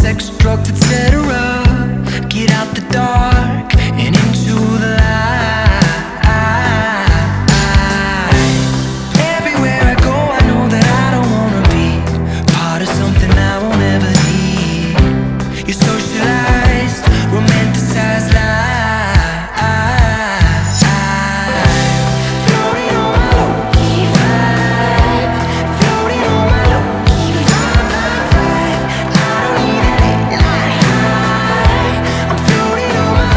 sex, drugs, etc. Get out the dark and into the light. Everywhere I go, I know that I don't wanna be part of something I won't ever need. Your socialized, romanticized life. Floating on my low-key vibe. Floating on my low-key vibe. I don't need a late night high. I'm floating on my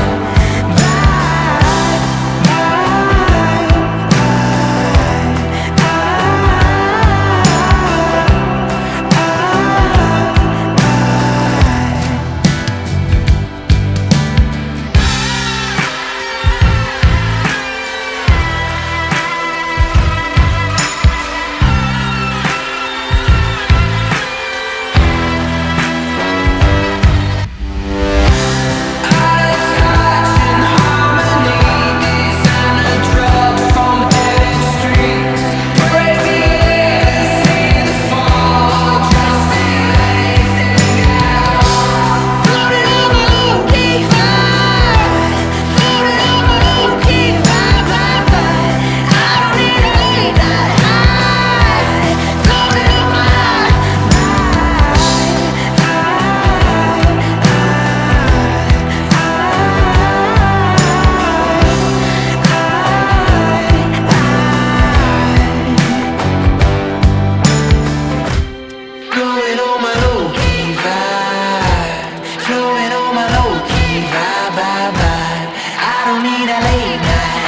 flowing on my low-key vibe. Flowing on my low-key vibe. I don't need a late night